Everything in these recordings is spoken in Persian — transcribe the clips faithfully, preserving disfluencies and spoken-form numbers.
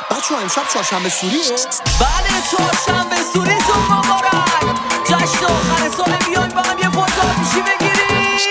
بچه‌ها امشب چهارشنبه سوریه؟ بله چهارشنبه سوریتون مبارک. جشن آخر سال بیایم با هم یه فوت آتیشی بگیریم.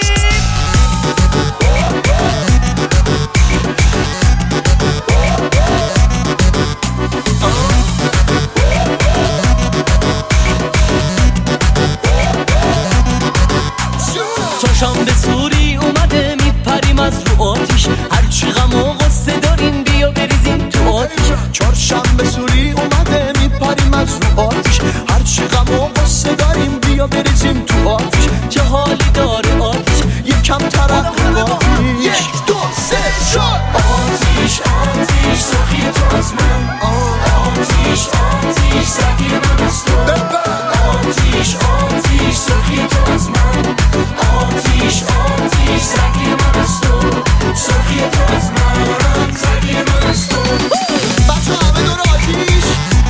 چهارشنبه سوری اومده میپریم از رو آتیش، هرچی غم و غصه داریم بیا بریزیم تو آتیش. چهارشنبه سوری اومده میپریم از رو آتیش، هرچی غم و غصه داریم بیا بریزیم تو آتیش. چه حالی داره آتیش، یکم ترقی آتیش. یک دو سه چهار. آتیش آتیش سخی تو از من، آتیش آتیش سخی من از تو. آتیش آتیش سخی تو از من، آتیش آتیش سخی من از تو. سخی تو از من، سخی من از تو. بچه همه دور آتیش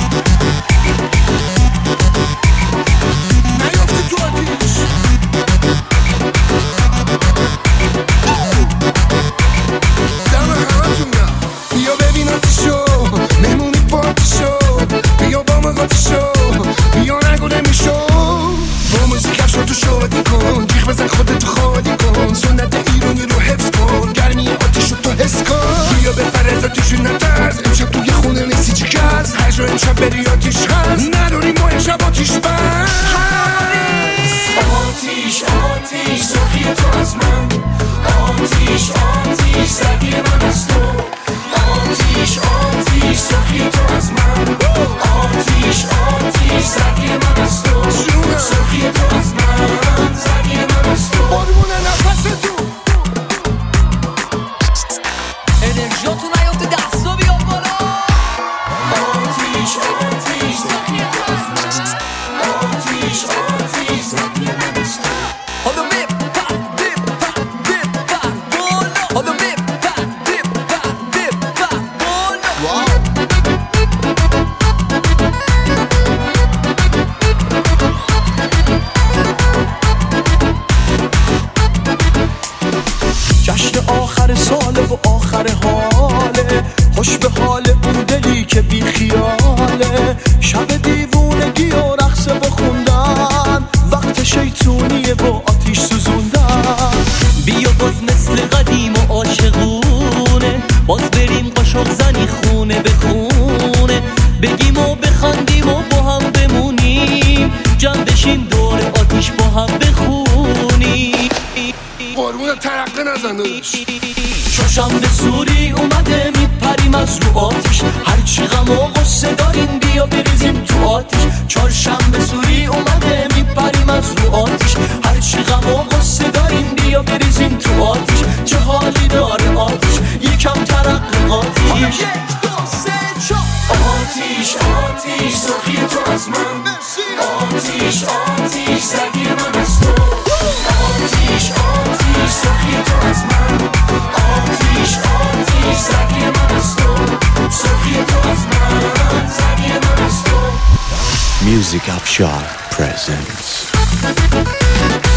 نیافتی تو آتیش. دم همه تون بیا ببین آتیشو، مهمونی پارتیشو، بیا با من قاطیشو، بیا نگو نمیشو. با موزیکش رو تو شادی کن، جیغ بزن خودتو خالی کن، سنت ایرانی رو حفظ کن، گرمی آتیش رو تو حس کن. بیا بپر از آتیشو نترس، امشب توی خونه نیستی چی کس، هر جا امشب بری آتیش هست، نداریم ما امشب آتیش بس. آتیش آتیش سخی تو از من، آتیش آتیش سخی من از تو. آتیش آتیش سخی تو از من، آتیش آتیش سخی من از تو. سخی تو از من، سخی من از تو. بارمون نفس تو انرژیاتون نیافته دستا بیا بالا. آتیش آتیش سخی تو از من، آتیش آتیش سخی من از تو. حالا بپر بپر بپر بالا. حالا بپر بپر بپر بالا. جشن آخر ساله و آخر حاله، خوش به حال اون دلی که بی خیاله. شب دیوونگی و رقصه و خوندن، وقت شیطونیه و آتیش سوزوندن. بیا باز مثل قدیم و عاشقونه، باز بریم قاشق زنی خونه به خونه، بگیم و بخندیم و با هم بمونیم، جمع بشیم دور آتیش با هم بخونیم. قربون ترقه نزن داداش. چهارشنبه سوری اومده میپریم از رو آتیش، هرچی غم و غصه داریم بیا بریزیم تو آتیش. چهارشنبه سوری اومده میپریم از رو آتیش، هرچی غم و غصه داریم بیا بریزیم تو آتیش. چه حالی داره آتیش، یکم ترقی آتیش. یک دو سه چهار. آتیش آتیش سخی تو از من، آتیش آتیش سخی من از تو. آتیش آتیش سخی تو از من، آتیش آتیش سخی من از تو. سخی تو از من، سخی من از تو. Music Afshar presents